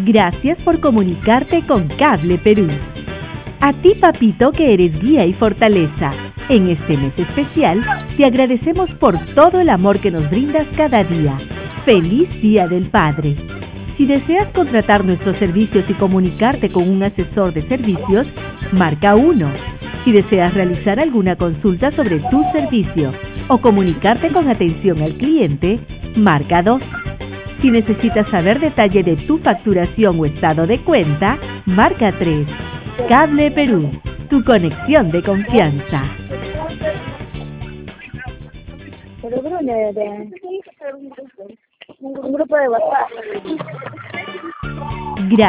Gracias por comunicarte con Cable Perú. A ti, papito, que eres guía y fortaleza. En este mes especial, te agradecemos por todo el amor que nos brindas cada día. ¡Feliz Día del Padre! Si deseas contratar nuestros servicios y comunicarte con un asesor de servicios, marca 1. Si deseas realizar alguna consulta sobre tu servicio o comunicarte con atención al cliente, marca 2. Si necesitas saber detalle de tu facturación o estado de cuenta, marca 3. Cable Perú, tu conexión de confianza. Pero un grupo de WhatsApp.